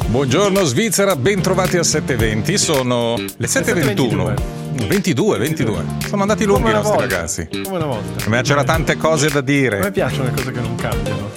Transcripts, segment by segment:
Buongiorno Svizzera, ben trovati a 7.20, sono le 7.21. 22. Sono andati lunghi i nostri ragazzi. Come una volta. Ma c'era tante cose da dire. A me piacciono le cose che non cambiano.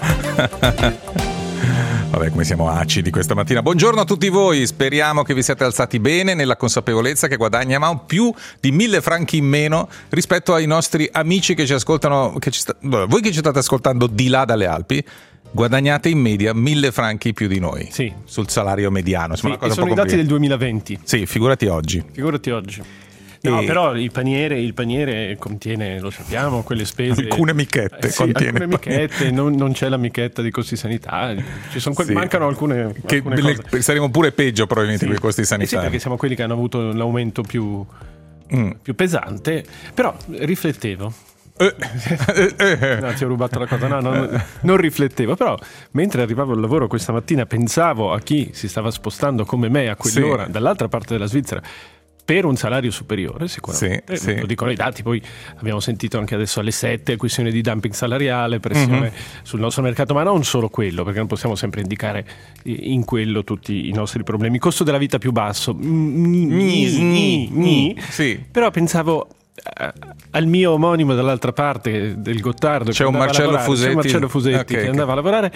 Vabbè, come siamo acidi questa mattina. Buongiorno a tutti voi, speriamo che vi siate alzati bene nella consapevolezza che guadagniamo più di 1.000 franchi in meno rispetto ai nostri amici che ci ascoltano, voi che ci state ascoltando di là dalle Alpi. Guadagnate in media 1.000 franchi più di noi, sì, sul salario mediano. Sì, e sono i dati del 2020. Sì, figurati oggi. No, però il paniere contiene, lo sappiamo, quelle spese. Alcune michette sì, contiene. Alcune michette, non c'è la michetta dei costi sanitari. Sì. Mancano alcune cose. Saremo pure peggio probabilmente con i costi sanitari. Sì, perché siamo quelli che hanno avuto l'aumento più pesante. Però riflettevo. No, ti ho rubato la cosa. Non riflettevo. Però mentre arrivavo al lavoro questa mattina pensavo a chi si stava spostando come me a quell'ora dall'altra parte della Svizzera per un salario superiore, sicuramente. Sì. Lo dicono i dati. Poi abbiamo sentito anche adesso alle 7 questione di dumping salariale, pressione sul nostro mercato, ma non solo quello, perché non possiamo sempre indicare in quello tutti i nostri problemi. Costo della vita più basso, sì. Però pensavo al mio omonimo dall'altra parte del Gottardo, c'è un Marcello Fusetti che andava a lavorare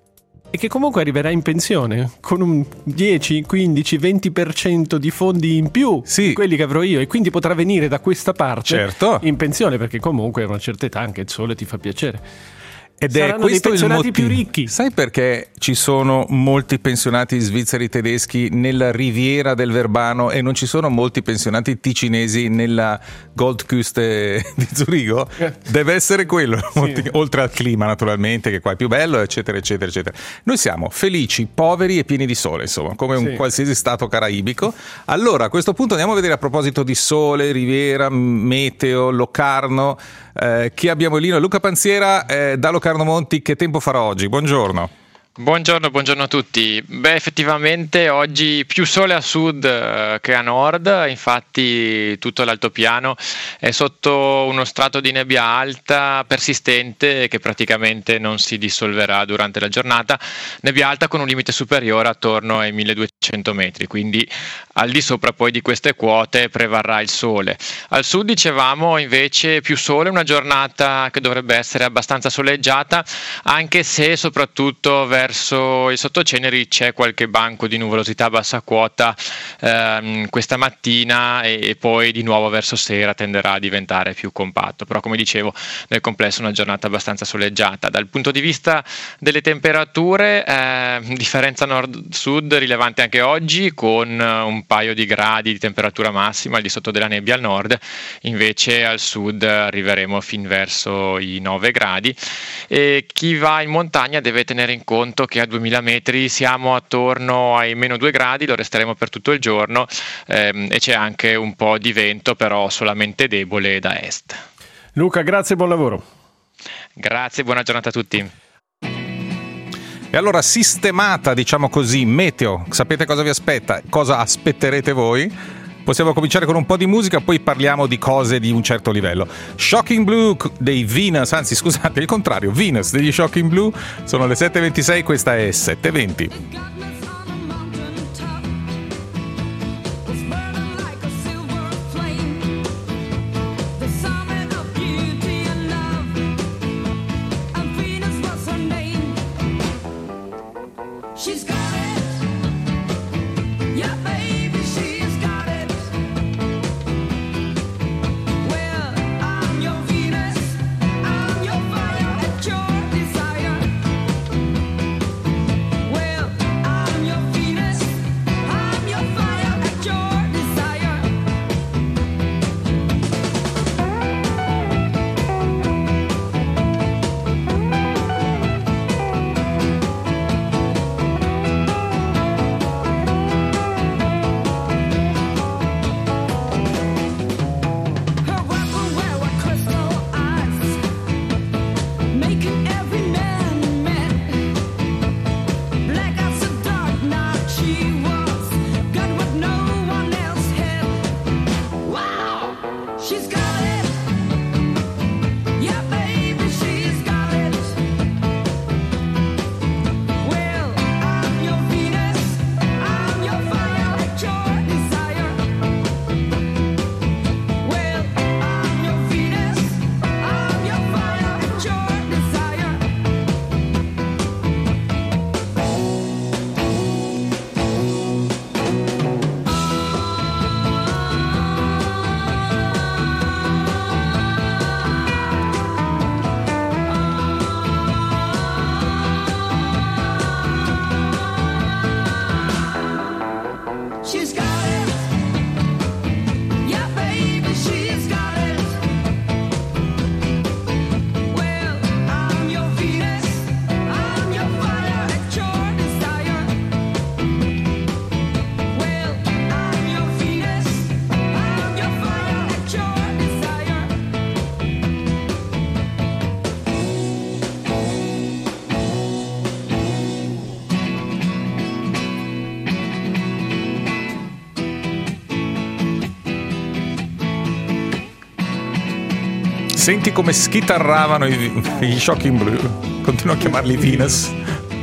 e che comunque arriverà in pensione con un 10, 15, 20% di fondi in più di quelli che avrò io, e quindi potrà venire da questa parte in pensione, perché comunque a una certa età anche il sole ti fa piacere. Ed saranno è questo dei pensionati il motivo. Più ricchi. Sai perché ci sono molti pensionati svizzeri tedeschi nella riviera del Verbano e non ci sono molti pensionati ticinesi nella Goldküste di Zurigo? Deve essere quello, oltre al clima naturalmente, che qua è più bello, eccetera. Noi siamo felici, poveri e pieni di sole, insomma, come un qualsiasi stato caraibico. Allora, a questo punto andiamo a vedere, a proposito di sole, riviera, meteo, Locarno, chi abbiamo lì? Luca Panziera da Locarno Monti. Che tempo farà oggi? Buongiorno. Buongiorno a tutti. Beh, effettivamente oggi più sole a sud che a nord, infatti tutto l'altopiano è sotto uno strato di nebbia alta persistente che praticamente non si dissolverà durante la giornata, nebbia alta con un limite superiore attorno ai 1200 metri, quindi al di sopra poi di queste quote prevarrà il sole. Al sud dicevamo invece più sole, una giornata che dovrebbe essere abbastanza soleggiata, anche se soprattutto verso i sottoceneri c'è qualche banco di nuvolosità a bassa quota questa mattina, e poi di nuovo verso sera tenderà a diventare più compatto, però come dicevo nel complesso una giornata abbastanza soleggiata. Dal punto di vista delle temperature, differenza nord-sud rilevante anche oggi, con un paio di gradi di temperatura massima al di sotto della nebbia al nord, invece al sud arriveremo fin verso i 9 gradi, e chi va in montagna deve tenere in conto che a 2000 metri siamo attorno ai meno 2 gradi, lo resteremo per tutto il giorno, e c'è anche un po' di vento, però solamente debole da est. Luca, grazie e buon lavoro. Grazie, buona giornata a tutti. E allora, sistemata, diciamo così, meteo, sapete cosa vi aspetta? Cosa aspetterete voi? Possiamo cominciare con un po' di musica, poi parliamo di cose di un certo livello. Shocking Blue dei Venus, anzi scusate, il contrario, Venus degli Shocking Blue, sono le 7.26, questa è 7.20. Senti come schitarravano gli Shocking Blue. Continuo a chiamarli Venus.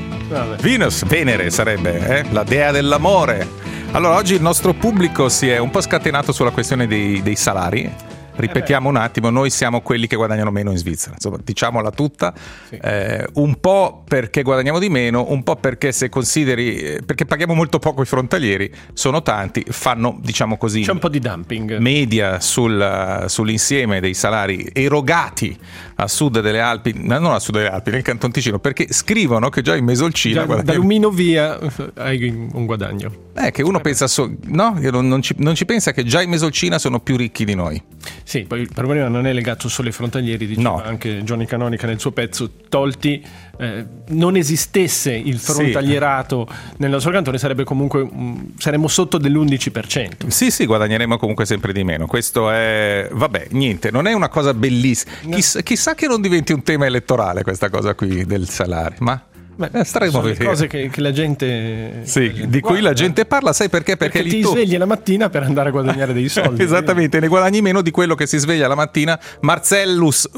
Venus, Venere sarebbe, la dea dell'amore. Allora, oggi il nostro pubblico si è un po' scatenato sulla questione dei salari. Ripetiamo un attimo, noi siamo quelli che guadagnano meno in Svizzera, insomma, diciamola tutta, sì. Un po' perché guadagniamo di meno, un po' perché se consideri, perché paghiamo molto poco i frontalieri, sono tanti, fanno, diciamo così, c'è un po' di dumping media sull'insieme dei salari erogati a sud delle Alpi, non a sud delle Alpi, nel Canton Ticino, perché scrivono che già in Mesolcina da Lumino via hai un guadagno. Che uno pensa, no? Che non ci pensa che già in Mesolcina sono più ricchi di noi. Sì, poi il problema non è legato solo ai frontalieri, diceva anche Johnny Canonica nel suo pezzo, tolti non esistesse il frontalierato nel nostro cantone sarebbe comunque saremmo sotto dell'11%. Sì, guadagneremo comunque sempre di meno. Questo è, vabbè, niente, non è una cosa bellissima. No. Chissà che non diventi un tema elettorale questa cosa qui del salario, ma sono le cose che la gente di cui la gente parla, sai perché? Perché ti svegli la mattina per andare a guadagnare dei soldi. Esattamente, ne guadagni meno di quello che si sveglia la mattina Marcellus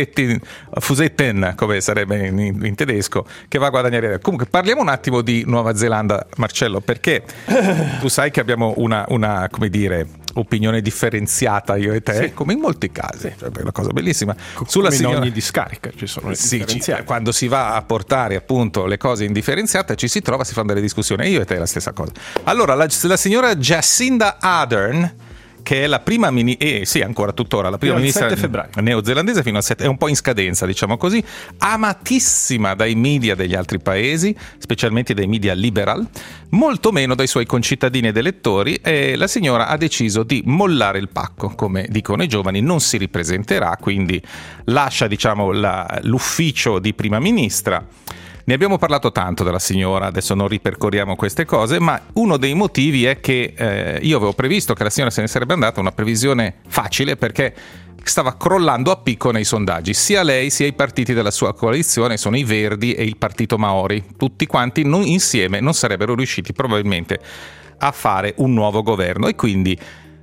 Fusetten, come sarebbe in tedesco, che va a guadagnare. Comunque parliamo un attimo di Nuova Zelanda, Marcello, perché tu sai che abbiamo una come dire, opinione differenziata io e te, come in molti casi, cioè, è una cosa bellissima. Sulla signora... in ogni discarica ci sono le quando si va a portare appunto le cose indifferenziate ci si trova, si fanno delle discussioni, io e te è la stessa cosa. Allora la signora Jacinda Ardern, che è la prima ancora tuttora la prima ministra neozelandese fino al 7, è un po' in scadenza, diciamo così, amatissima dai media degli altri paesi, specialmente dai media liberal, molto meno dai suoi concittadini ed elettori, e la signora ha deciso di mollare il pacco, come dicono i giovani, non si ripresenterà, quindi lascia, diciamo, l'ufficio di prima ministra. Ne abbiamo parlato tanto della signora, adesso non ripercorriamo queste cose, ma uno dei motivi è che io avevo previsto che la signora se ne sarebbe andata, una previsione facile, perché stava crollando a picco nei sondaggi, sia lei sia i partiti della sua coalizione, sono i Verdi e il partito Maori, tutti quanti insieme non sarebbero riusciti probabilmente a fare un nuovo governo, e quindi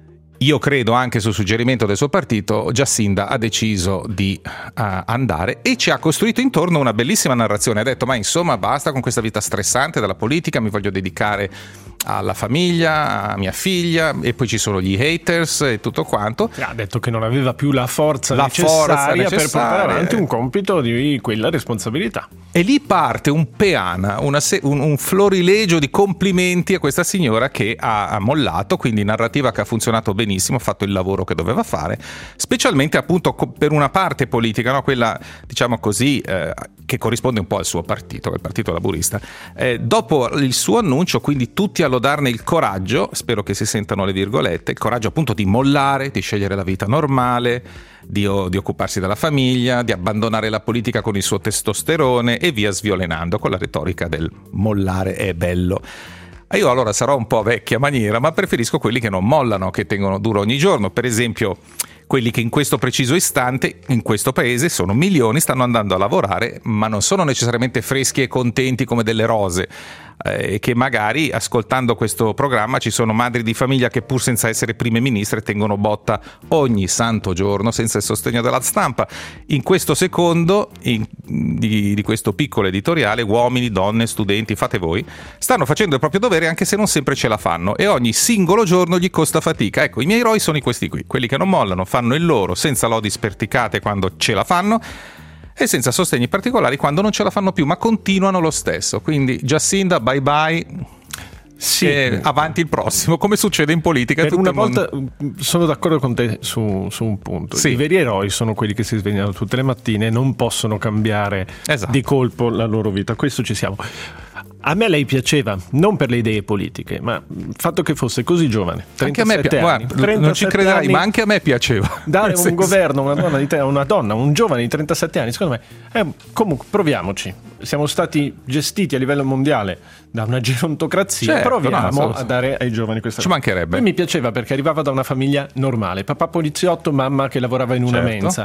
io credo anche su suggerimento del suo partito Jacinda ha deciso di andare e ci ha costruito intorno una bellissima narrazione. Ha detto ma insomma basta con questa vita stressante della politica, mi voglio dedicare alla famiglia, a mia figlia, e poi ci sono gli haters e tutto quanto. Ha detto che non aveva più la forza necessaria per portare avanti un compito di quella responsabilità. E lì parte un peana, un florilegio di complimenti a questa signora che ha mollato, quindi narrativa che ha funzionato benissimo, ha fatto il lavoro che doveva fare, specialmente appunto per una parte politica, no? Quella diciamo così che corrisponde un po' al suo partito, il partito laburista. Dopo il suo annuncio, quindi tutti a lodarne il coraggio, spero che si sentano le virgolette, il coraggio appunto di mollare, di scegliere la vita normale, di occuparsi della famiglia, di abbandonare la politica con il suo testosterone e via sviolenando con la retorica del mollare è bello. Io allora sarò un po' vecchia maniera, ma preferisco quelli che non mollano, che tengono duro ogni giorno. Per esempio quelli che in questo preciso istante in questo paese sono milioni, stanno andando a lavorare, ma non sono necessariamente freschi e contenti come delle rose, e che magari ascoltando questo programma ci sono madri di famiglia che pur senza essere prime ministre tengono botta ogni santo giorno senza il sostegno della stampa. In questo secondo di questo piccolo editoriale, uomini, donne, studenti, fate voi, stanno facendo il proprio dovere anche se non sempre ce la fanno, e ogni singolo giorno gli costa fatica. Ecco, i miei eroi sono questi qui, quelli che non mollano, fanno il loro senza lodi sperticate quando ce la fanno e senza sostegni particolari quando non ce la fanno più, ma continuano lo stesso. Quindi Jacinda, bye bye, avanti il prossimo, come succede in politica. Per una volta sono d'accordo con te su un punto. I veri eroi sono quelli che si svegliano tutte le mattine e non possono cambiare di colpo la loro vita, questo ci siamo. A me lei piaceva, non per le idee politiche, ma il fatto che fosse così giovane. 37 anni. Guarda, non ci crederai, ma anche a me piaceva. Dare un governo a un giovane di 37 anni, secondo me, comunque proviamoci. Siamo stati gestiti a livello mondiale da una gerontocrazia, proviamo a dare ai giovani questa cosa. Ci mancherebbe. Poi mi piaceva perché arrivava da una famiglia normale, papà poliziotto, mamma che lavorava in una mensa.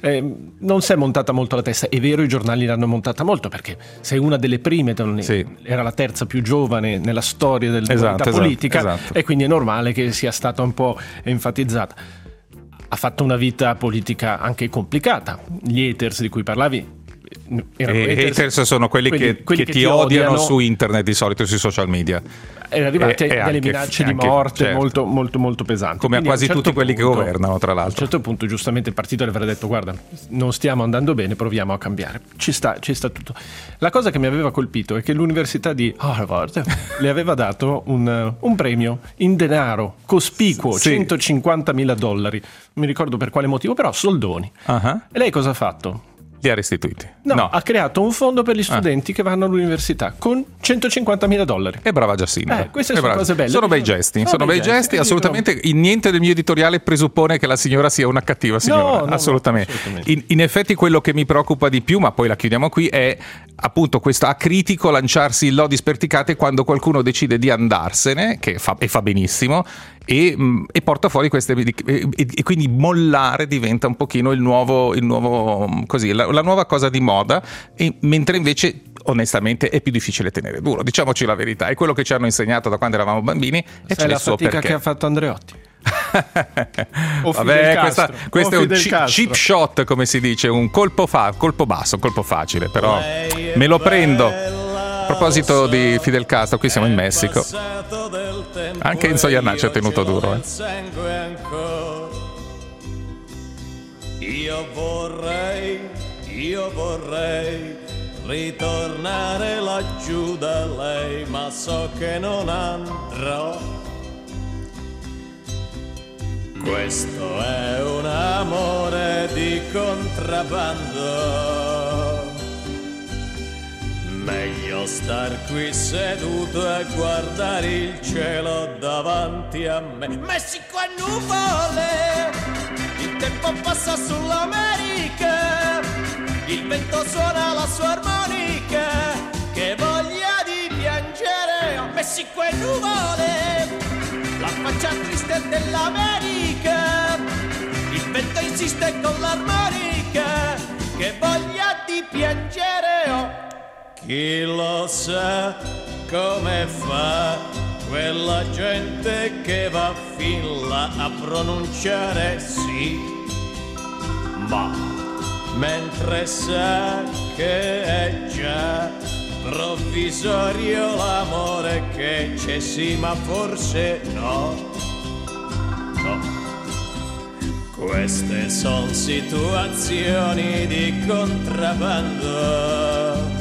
Non si è montata molto la testa, è vero, i giornali l'hanno montata molto perché sei una delle prime donne. Era la terza più giovane nella storia della politica, e quindi è normale che sia stata un po' enfatizzata. ha fatto una vita politica anche complicata. Gli haters di cui parlavi, haters sono quelli che ti odiano su internet, di solito sui social media. Erano arrivati delle minacce di morte, certo, molto molto molto pesanti. Come a quasi tutti quelli che governano, tra l'altro. A un certo punto giustamente il partito le avrà detto: guarda, non stiamo andando bene, proviamo a cambiare. Ci sta tutto. La cosa che mi aveva colpito è che l'università di Harvard le aveva dato un premio in denaro cospicuo, sì, $150.000. Mi ricordo per quale motivo, però soldoni. E lei cosa ha fatto? Li ha restituiti? No, ha creato un fondo per gli studenti che vanno all'università con $150.000. E brava Giacinta. Queste sono cose belle. Sono bei gesti, assolutamente. In niente del mio editoriale presuppone che la signora sia una cattiva signora, no, assolutamente. In effetti quello che mi preoccupa di più, ma poi la chiudiamo qui, è appunto questo acritico lanciarsi in lodi sperticate quando qualcuno decide di andarsene, e fa benissimo, e porta fuori queste, e quindi mollare diventa un pochino il nuovo così, la nuova cosa di moda, e mentre invece onestamente è più difficile tenere duro, diciamoci la verità, è quello che ci hanno insegnato da quando eravamo bambini, e c'è la il suo fatica perché. Che ha fatto Andreotti. Vabbè, questo è un cheap shot, come si dice, un colpo basso, un colpo facile, però me lo prendo. A proposito di Fidel Castro, qui siamo in Messico, anche Enzo Jannacci ha tenuto duro. Io vorrei ritornare laggiù da lei, ma so che non andrò. Questo è un amore di contrabbando. Meglio star qui seduto e guardare il cielo davanti a me. Messico è nuvole, il tempo passa sull'America, il vento suona la sua armonica, che voglia di piangere. Messico è nuvole, la faccia triste dell'America, il vento insiste con l'armonica, che voglia di piangere. Chi lo sa come fa quella gente che va fin là a pronunciare sì, ma mentre sa che è già provvisorio l'amore che c'è, sì, ma forse no. Queste son situazioni di contrabbando.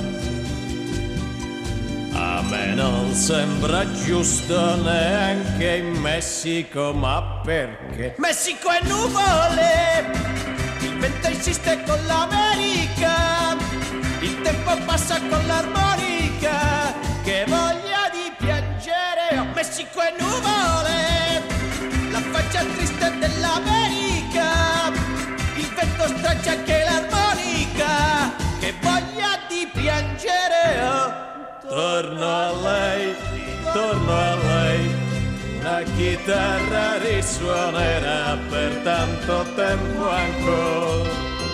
A me non sembra giusto neanche in Messico, ma perché? Messico è nuvole, il vento insiste con l'America, il tempo passa con l'armonica, che voglia di piangere. Messico è nuvole, la faccia triste dell'America, il vento straccia anche l'armonica, che voglia di piangere. Torno a lei, una chitarra risuonerà per tanto tempo ancora.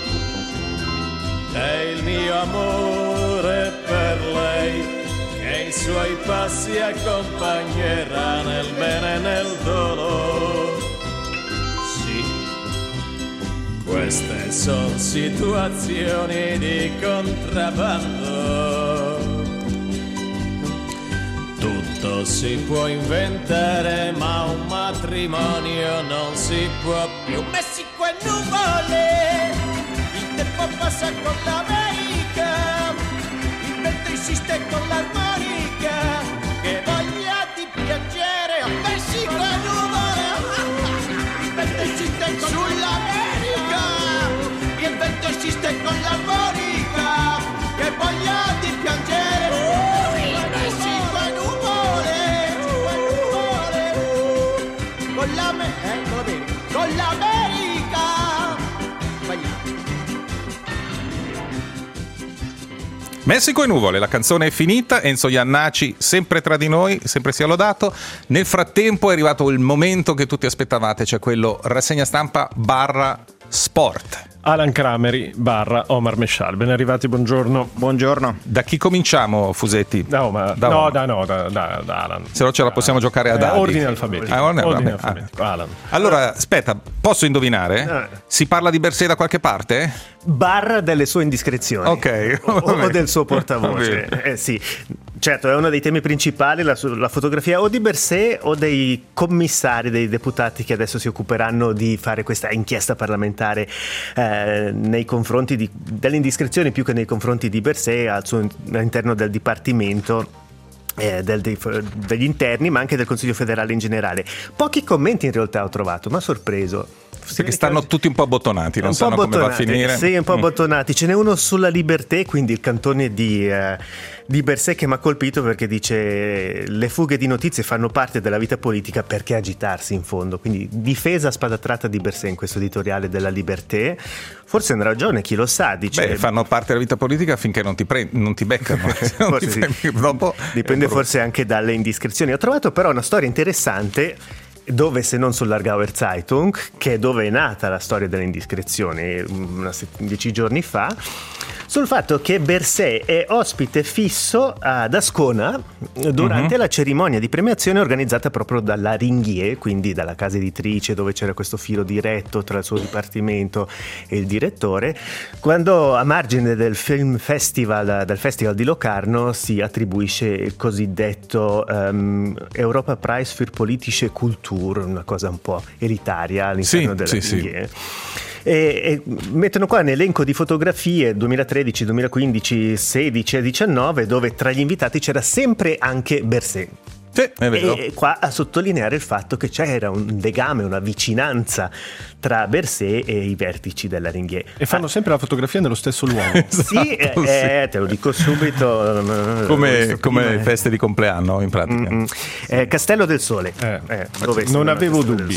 È il mio amore per lei, che i suoi passi accompagnerà nel bene e nel dolore. Sì, queste sono situazioni di contrabbando. Tutto si può inventare, ma un matrimonio non si può più. Messico è nuvole, il tempo passa con l'America, il vento insiste con l'armonica, che voglia di piangere. Messico è nuvole, il vento insiste con l'America, il vento insiste con l'armonica, che voglia di piangere. Con l'America. Messico e nuvole, la canzone è finita. Enzo Jannacci sempre tra di noi, sempre sia lodato. Nel frattempo è arrivato il momento che tutti aspettavate, cioè quello rassegna stampa / sport. Alan Crameri / Omar Mescial. Ben arrivati, buongiorno. Buongiorno. Da chi cominciamo, Fusetti? Da Alan. Se no ce la possiamo giocare a dadi. Ordine alfabetico. Ordine alfabetico. Alan. Allora, aspetta, posso indovinare? Si parla di Bersè da qualche parte? Barra delle sue indiscrezioni. Ok. O del suo portavoce. Sì. Certo, è uno dei temi principali, la fotografia o di Bersè o dei commissari, dei deputati che adesso si occuperanno di fare questa inchiesta parlamentare nei confronti delle indiscrezioni più che nei confronti di Bersè all'interno del Dipartimento degli interni, ma anche del Consiglio federale in generale. Pochi commenti in realtà ho trovato, ma sorpreso. Perché stanno tutti un po' abbottonati, non sanno come va a finire. Sì, un po' abbottonati. Ce n'è uno sulla Liberté, quindi il cantone di Bersè, che mi ha colpito perché dice: le fughe di notizie fanno parte della vita politica, perché agitarsi in fondo? Quindi difesa a spada tratta di Bersè in questo editoriale della Liberté. Forse ha ragione, chi lo sa. Dice, fanno parte della vita politica finché non ti beccano. Dopo dipende forse anche dalle indiscrezioni. Ho trovato però una storia interessante, dove se non sull'Aargauer Zeitung, che è dove è nata la storia delle indiscrezioni 10 giorni fa, sul fatto che Bersè è ospite fisso ad Ascona durante la cerimonia di premiazione organizzata proprio dalla Ringier, quindi dalla casa editrice, dove c'era questo filo diretto tra il suo dipartimento e il direttore, quando a margine del film festival, del Festival di Locarno, si attribuisce il cosiddetto Europa Prize für politische Kultur, una cosa un po' elitaria all'interno della Ringier. E mettono qua un elenco di fotografie 2013, 2015, 16 e 19, dove tra gli invitati c'era sempre anche Bersè. Sì, è vero. E qua a sottolineare il fatto che c'era un legame, una vicinanza tra Bersè e i vertici della Ringier. E fanno sempre la fotografia nello stesso luogo. Sì, te lo dico subito. Come feste di compleanno, in pratica. Castello del Sole. Dove non avevo dubbi.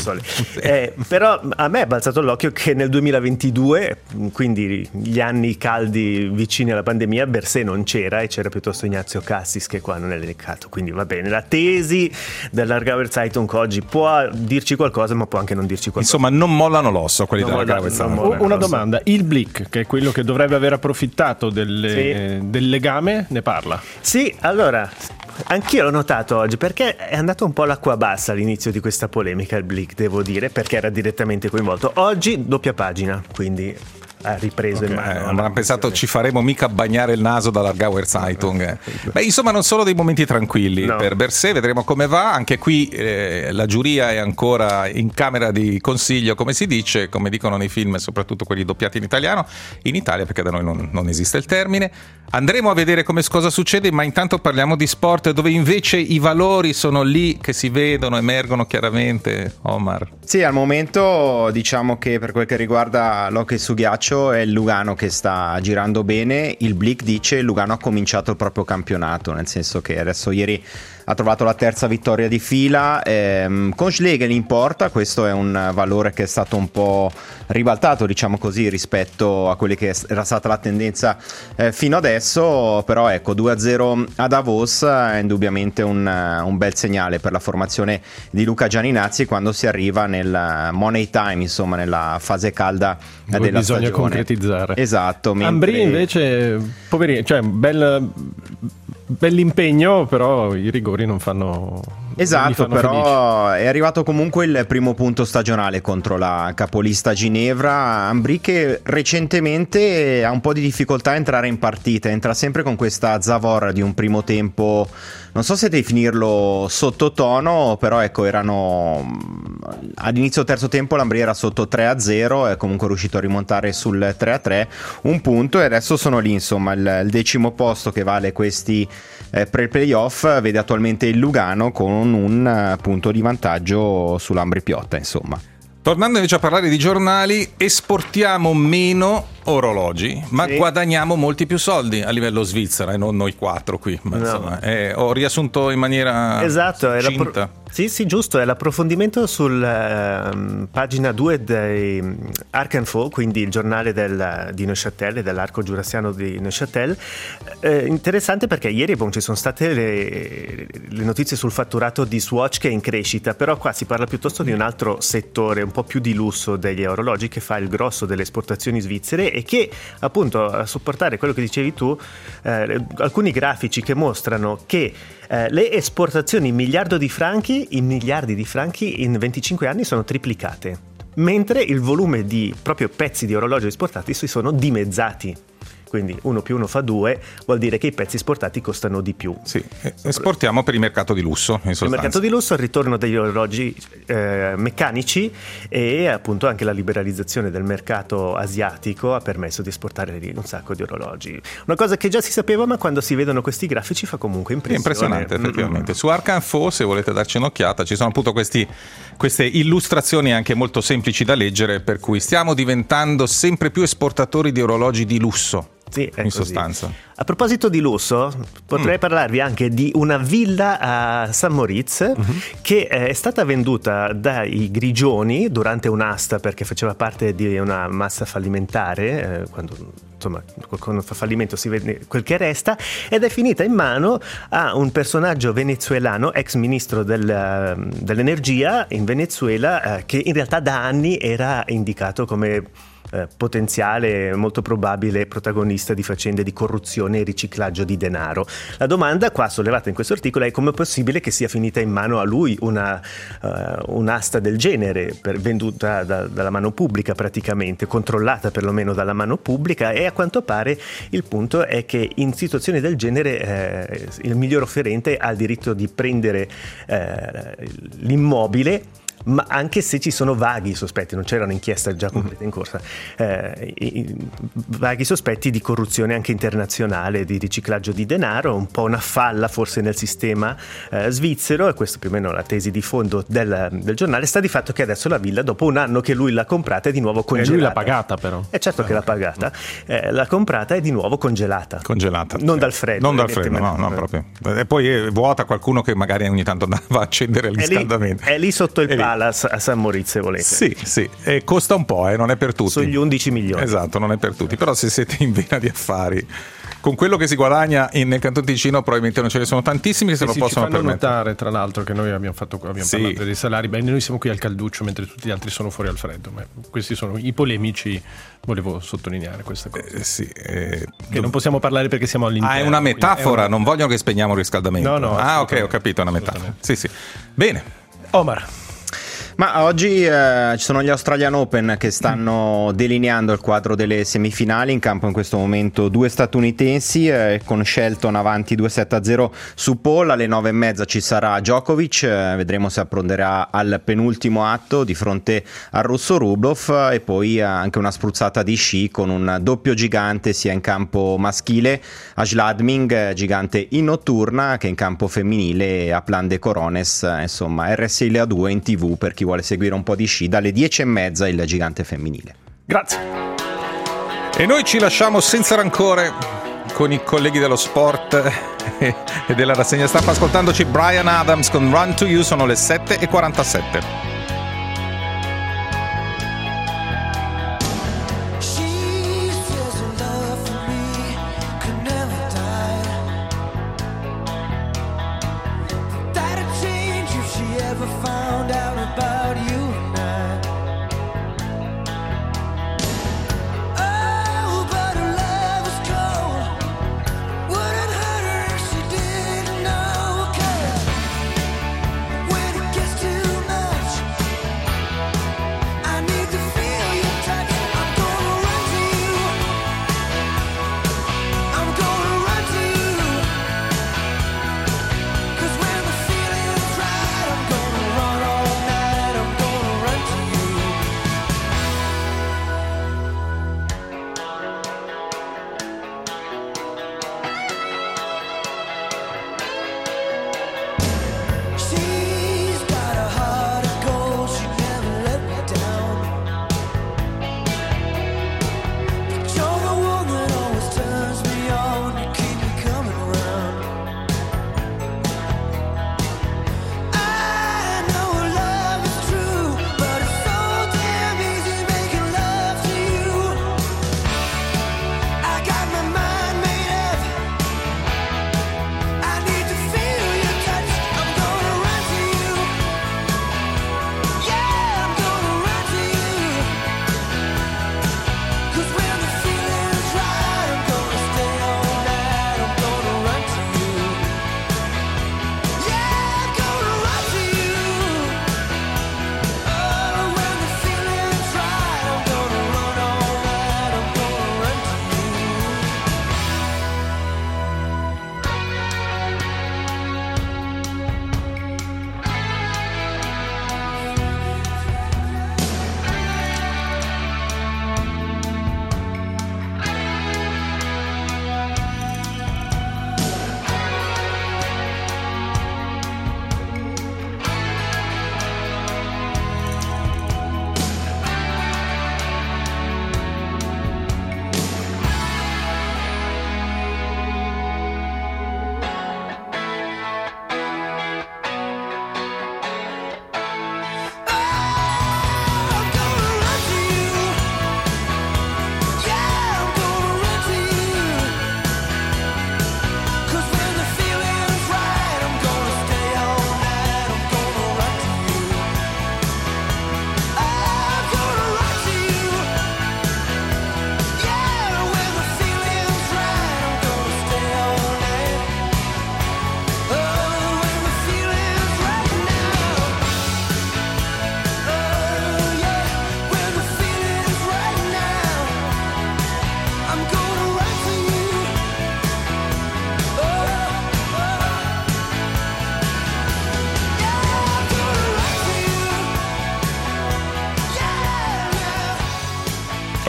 Però a me è balzato l'occhio che nel 2022, quindi gli anni caldi vicini alla pandemia, Bersè non c'era e c'era piuttosto Ignazio Cassis, che qua non è elencato. Quindi va bene, la tesi dell'Aargauer Zeitung oggi può dirci qualcosa, ma può anche non dirci qualcosa. Insomma, non mollano l'osso quelli dell'Aargauer Zeitung. Una domanda: il Blick, che è quello che dovrebbe aver approfittato del legame, ne parla? Sì, allora anch'io l'ho notato oggi, perché è andato un po' l'acqua bassa all'inizio di questa polemica il Blick, devo dire, perché era direttamente coinvolto. Oggi doppia pagina, quindi ha ripreso in mano. Avranno pensato: ci faremo mica bagnare il naso dall'Aargauer Zeitung. Insomma, non sono dei momenti tranquilli per Bersè, vedremo come va. Anche qui la giuria è ancora in camera di consiglio, come si dice, come dicono nei film, soprattutto quelli doppiati in italiano, in Italia, perché da noi non esiste il termine. Andremo a vedere cosa succede, ma intanto parliamo di sport, dove invece i valori sono lì che si vedono, emergono chiaramente. Omar. Sì, al momento diciamo che per quel che riguarda l'hockey su ghiaccio è il Lugano che sta girando bene. Il Blick dice che Lugano ha cominciato il proprio campionato, nel senso che adesso ieri ha trovato la terza vittoria di fila, con Schlegel in porta. Questo è un valore che è stato un po' ribaltato, diciamo così, rispetto a quelle che era stata la tendenza fino adesso. Però ecco, 2-0 a Davos è indubbiamente un bel segnale per la formazione di Luca Gianinazzi quando si arriva nel money time, insomma nella fase calda dove della bisogna stagione. Concretizzare. Esatto. Ambri invece, poverino, cioè bell'impegno, però i rigori non fanno. Esatto, però felici. È arrivato comunque il primo punto stagionale contro la capolista Ginevra. Ambri che recentemente ha un po' di difficoltà a entrare in partita, entra sempre con questa zavorra di un primo tempo, non so se definirlo sottotono, però ecco, erano all'inizio terzo tempo l'Ambri era sotto 3-0, è comunque riuscito a rimontare sul 3-3 un punto, e adesso sono lì, insomma il 10° posto che vale questi pre-playoff vede attualmente il Lugano con un punto di vantaggio sull'Ambri Piotta, insomma. Tornando invece a parlare di giornali, esportiamo meno orologi, ma guadagniamo molti più soldi a livello svizzero e non noi 4 qui. Ma insomma, ho riassunto in maniera succinta. Sì, giusto, è l'approfondimento sul pagina 2 di Arc and Fall, quindi il giornale di Neuchâtel, dell'arco giurassiano di Neuchâtel. Interessante perché ieri ci sono state le notizie sul fatturato di Swatch che è in crescita, però qua si parla piuttosto di un altro settore un po' più di lusso degli orologi che fa il grosso delle esportazioni svizzere e che appunto a supportare quello che dicevi tu, alcuni grafici che mostrano che le esportazioni in miliardi di franchi in 25 anni sono triplicate, mentre il volume di proprio pezzi di orologio esportati si sono dimezzati. Quindi 1 più 1 fa 2, vuol dire che i pezzi esportati costano di più. Sì, esportiamo per il mercato di lusso, in sostanza. Il mercato di lusso, il ritorno degli orologi meccanici e appunto anche la liberalizzazione del mercato asiatico ha permesso di esportare un sacco di orologi. Una cosa che già si sapeva, ma quando si vedono questi grafici fa comunque impressione. È impressionante, effettivamente. Su Arc and Fall, se volete darci un'occhiata, ci sono appunto queste illustrazioni anche molto semplici da leggere, per cui stiamo diventando sempre più esportatori di orologi di lusso. Sì, in sostanza. A proposito di lusso, potrei parlarvi anche di una villa a St. Moritz che è stata venduta dai Grigioni durante un'asta perché faceva parte di una massa fallimentare, quando insomma qualcuno fa fallimento si vede quel che resta, ed è finita in mano a un personaggio venezuelano, ex ministro dell'energia in Venezuela, che in realtà da anni era indicato come potenziale, molto probabile protagonista di faccende di corruzione e riciclaggio di denaro. La domanda qua sollevata in questo articolo è: come è possibile che sia finita in mano a lui un'asta del genere, venduta dalla mano pubblica, praticamente controllata perlomeno dalla mano pubblica, e a quanto pare il punto è che in situazioni del genere il miglior offerente ha il diritto di prendere l'immobile, ma anche se ci sono vaghi sospetti, non c'era un'inchiesta già completa in corsa, vaghi sospetti di corruzione anche internazionale, di riciclaggio di denaro, un po' una falla forse nel sistema svizzero, e questo più o meno la tesi di fondo del giornale. Sta di fatto che adesso la villa, dopo un anno che lui l'ha comprata, è di nuovo congelata. E lui l'ha pagata però. È certo che l'ha pagata, l'ha comprata e di nuovo congelata. Non dal freddo. Non dal freddo, no, proprio. E poi è vuota, qualcuno che magari ogni tanto andava a accendere il riscaldamento. È lì sotto il a St. Moritz, se volete. Sì, e costa un po', non è per tutti. Sugli 11 milioni. Esatto, non è per tutti, però se siete in vena di affari, con quello che si guadagna nel Canton Ticino probabilmente non ce ne sono tantissimi che se lo possono permettere. Ci fanno notare tra l'altro che noi abbiamo parlato dei salari, noi siamo qui al calduccio mentre tutti gli altri sono fuori al freddo, ma questi sono i polemici, volevo sottolineare questa cosa. Che non possiamo parlare perché siamo all'interno. È una metafora, non vogliono che spegniamo il riscaldamento. No. Ok, ho capito, è una metafora. Sì. Bene. Omar. Ma oggi ci sono gli Australian Open che stanno delineando il quadro delle semifinali. In campo in questo momento 2 statunitensi, con Shelton avanti 2-7-0 su Paul. Alle 9:30 ci sarà Djokovic, vedremo se appronderà al penultimo atto di fronte al russo Rublev, e poi anche una spruzzata di sci con un doppio gigante sia in campo maschile, Ashladming, gigante in notturna, che in campo femminile a Plan de Corones. Insomma, RSL A2 in TV per chi vuole seguire un po' di sci, dalle 10:30 il gigante femminile. Grazie. E noi ci lasciamo senza rancore con i colleghi dello sport e della rassegna stampa ascoltandoci Bryan Adams con Run to You. Sono le 7:47. When it gets too much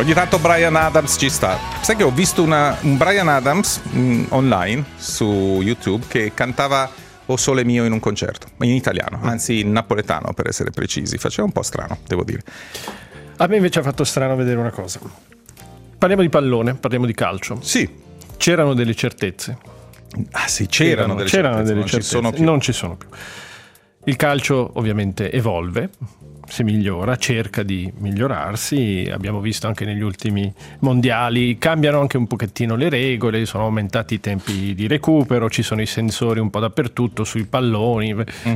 Ogni tanto Bryan Adams ci sta. Sai che ho visto un Bryan Adams online su YouTube che cantava O Sole Mio in un concerto, in italiano, anzi in napoletano per essere precisi. Faceva un po' strano, devo dire. A me invece ha fatto strano vedere una cosa. Parliamo di pallone, parliamo di calcio. Sì. C'erano delle certezze. Ah sì, c'erano delle certezze, non ci sono più. Il calcio ovviamente evolve, si migliora, cerca di migliorarsi, abbiamo visto anche negli ultimi mondiali, cambiano anche un pochettino le regole, sono aumentati i tempi di recupero, ci sono i sensori un po' dappertutto, sui palloni,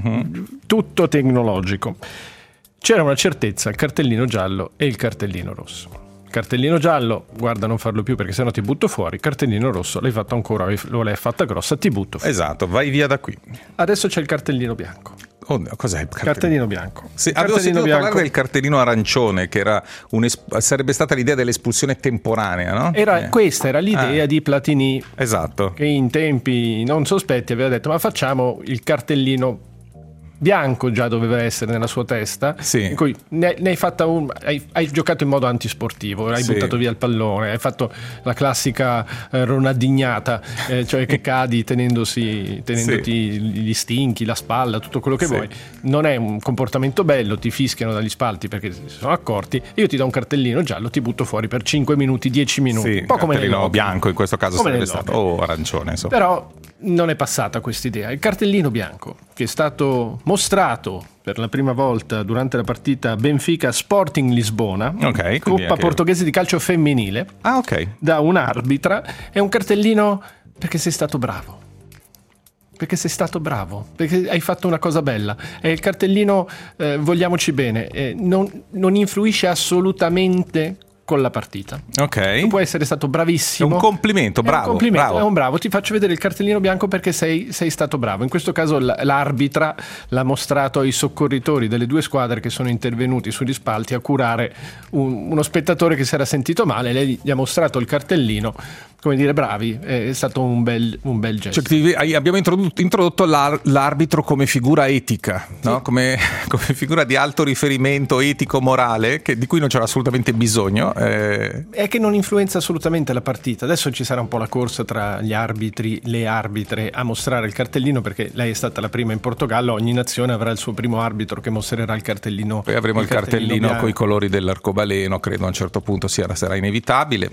tutto tecnologico. C'era una certezza, il cartellino giallo e il cartellino rosso. Cartellino giallo, guarda non farlo più perché sennò ti butto fuori. Cartellino rosso, l'hai fatto ancora, lo l'hai fatta grossa, ti butto fuori. Esatto, vai via da qui. Adesso c'è il cartellino bianco. Oh, cos'è il cartellino bianco? Sì, avevo sentito parlare del cartellino arancione, che era sarebbe stata l'idea dell'espulsione temporanea, no? Questa era l'idea di Platini. Esatto. Che in tempi non sospetti aveva detto ma facciamo il cartellino bianco, già doveva essere nella sua testa, sì. In cui ne hai fatta hai giocato in modo antisportivo, hai buttato via il pallone, hai fatto la classica ronaldignata, cioè che cadi tenendoti gli stinchi, la spalla, tutto quello che vuoi. Non è un comportamento bello, ti fischiano dagli spalti perché si sono accorti, io ti do un cartellino giallo, ti butto fuori per 5 minuti, 10 minuti, un po' come cartellino bianco in questo caso come sarebbe stato, o arancione insomma. Però non è passata questa idea. Il cartellino bianco, che è stato mostrato per la prima volta durante la partita Benfica Sporting Lisbona, Coppa portoghese di calcio femminile, da un'arbitra, è un cartellino perché sei stato bravo. Perché sei stato bravo, perché hai fatto una cosa bella. È il cartellino vogliamoci bene, non influisce assolutamente con la partita. Tu puoi essere stato bravissimo. È un complimento, bravo. È un bravo. Ti faccio vedere il cartellino bianco perché sei stato bravo. In questo caso l'arbitra l'ha mostrato ai soccorritori delle due squadre che sono intervenuti sugli spalti a curare uno spettatore che si era sentito male. Lei gli ha mostrato il cartellino, come dire, bravi, è stato un bel gesto. Cioè, abbiamo introdotto l'arbitro come figura etica, no? Come figura di alto riferimento etico-morale, di cui non c'era assolutamente bisogno. È che non influenza assolutamente la partita. Adesso ci sarà un po' la corsa tra gli arbitri, le arbitre a mostrare il cartellino, perché lei è stata la prima in Portogallo, ogni nazione avrà il suo primo arbitro che mostrerà il cartellino. Poi avremo il cartellino con i colori dell'arcobaleno, credo a un certo punto sarà inevitabile.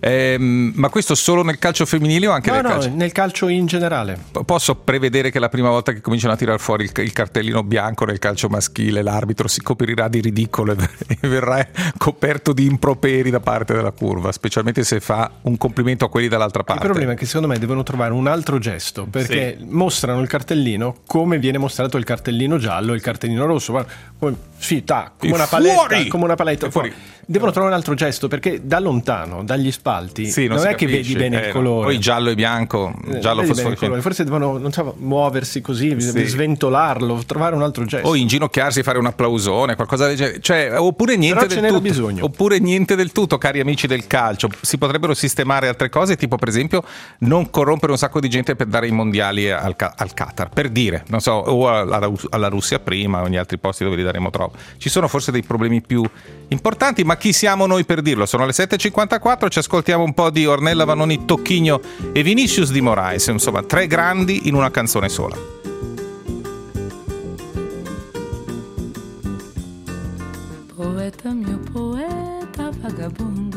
Ma questo solo nel calcio femminile o anche nel calcio? No, nel calcio in generale. Posso prevedere che la prima volta che cominciano a tirare fuori il cartellino bianco nel calcio maschile, l'arbitro si coprirà di ridicolo e verrà coperto di improperi da parte della curva, specialmente se fa un complimento a quelli dall'altra parte. Il problema è che secondo me devono trovare un altro gesto, perché mostrano il cartellino come viene mostrato il cartellino giallo e il cartellino rosso, come una paletta fuori. Devono trovare un altro gesto, perché da lontano, dagli spalti, non è che vedi bene il colore. Poi giallo e bianco, giallo fosforico. Forse devono, non so, muoversi così, sventolarlo, trovare un altro gesto. O inginocchiarsi, fare un applausone, qualcosa del genere. Cioè, oppure niente del tutto. Bisogno. Oppure niente del tutto, cari amici del calcio. Si potrebbero sistemare altre cose, tipo per esempio non corrompere un sacco di gente per dare i mondiali al Qatar, per dire, non so, o alla Russia prima, o ogni altri posti dove li daremo troppo. Ci sono forse dei problemi più importanti, ma chi siamo noi per dirlo? Sono le 7.54, ci ascoltiamo un po' di Ornella Vanoni, Tocchigno e Vinicius di Moraes, insomma 3 grandi in una canzone sola. Poeta, mio poeta vagabondo,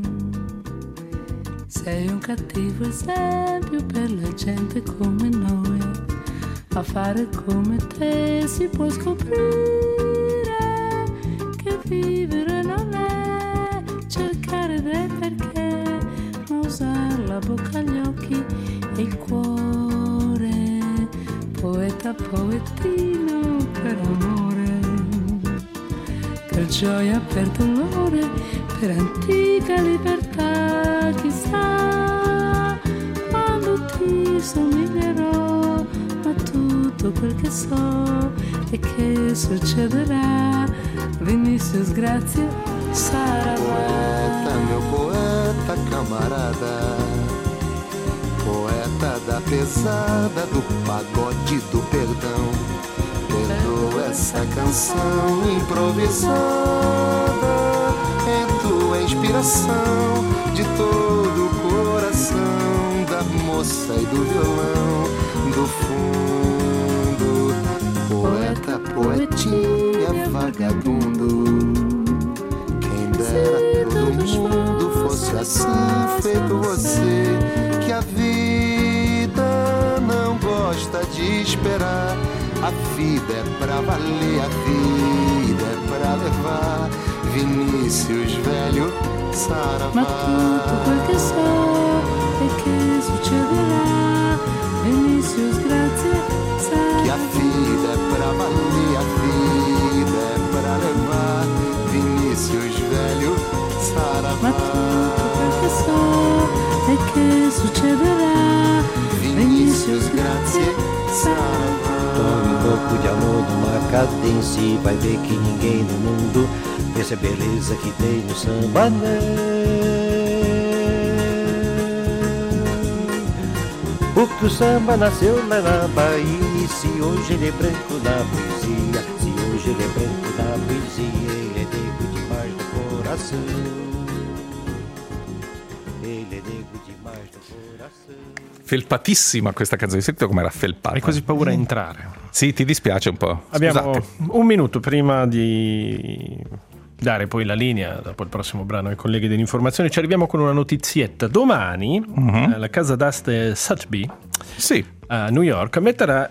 sei un cattivo esempio per la gente come noi. A fare come te si può scoprire che vivere non è cercare del perché, ma usare la bocca, gli occhi e il cuore. Poeta, poetino per amore, per gioia, per dolore, per antica libertà. Chissà quando ti somiglierò, ma tutto quel che so è che succederà. Vinicius, grazie, sarà. Poeta, meu poeta, camarada, poeta da pesada, do pagode, do perdão. Perdoa essa canção improvisada, é tua inspiração de todo o coração da moça e do violão do fundo. Poeta, poetinha, vagabundo. Quem dera todo mundo fosse assim, feito você, que a vida não gosta de esperar. A vida é pra valer, a vida é pra levar. Vinícius velho, saravá. Ma tutto quel che so è che succederà. Vinícius, grazie, sai. Que a vida é pra valer, a vida é pra levar. Vinícius velho, saravá. Ma tutto quel che so è che succederà. Vinícius, grazie, saravá. Tome um pouco de amor numa cadência e vai ver que ninguém no mundo vê essa beleza que tem no samba, né? Porque o samba nasceu lá na Bahia e se hoje ele é branco na poesia, se hoje ele é branco na poesia, ele é negro demais do coração. Ele è negro demais do coração. Felpatissima questa canzone, sentite com'era felpata. Hai quasi paura a entrare. Sì, ti dispiace un po'. Abbiamo Scusate. un minuto prima di dare poi la linea, dopo il prossimo brano ai colleghi dell'informazione. Ci arriviamo con una notizietta. Domani la casa d'aste Sotheby's a New York metterà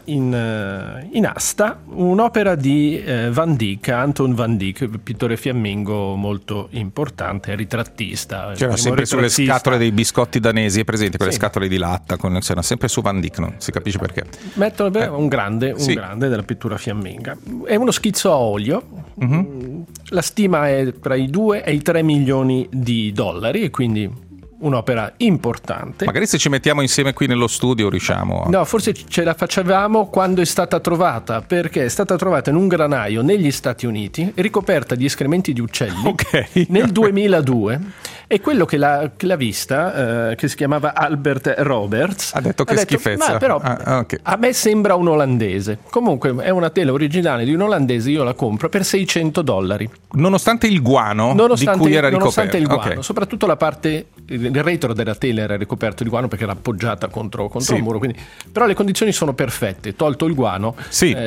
in asta un'opera di Van Dyck, Anton Van Dyck, pittore fiammingo molto importante, ritrattista. C'era sempre sulle scatole dei biscotti danesi, è presente quelle scatole di latta, c'era sempre su Van Dyck, non si capisce perché. Mettono un grande della pittura fiamminga. È uno schizzo a olio. La stima è tra i 2 e i 3 milioni di dollari e quindi un'opera importante. Magari se ci mettiamo insieme qui nello studio riusciamo. No, forse ce la facevamo quando è stata trovata, perché è stata trovata in un granaio negli Stati Uniti, ricoperta di escrementi di uccelli nel 2002. E quello che l'ha vista, che si chiamava Albert Roberts, ha detto che schifezza. Ma però a me sembra un olandese. Comunque è una tela originale di un olandese, io la compro per $600. Nonostante il guano di cui era ricoperto. Nonostante il guano, soprattutto la parte, il retro della tela era ricoperto di guano perché era appoggiata contro il muro. Quindi, però le condizioni sono perfette. Tolto il guano,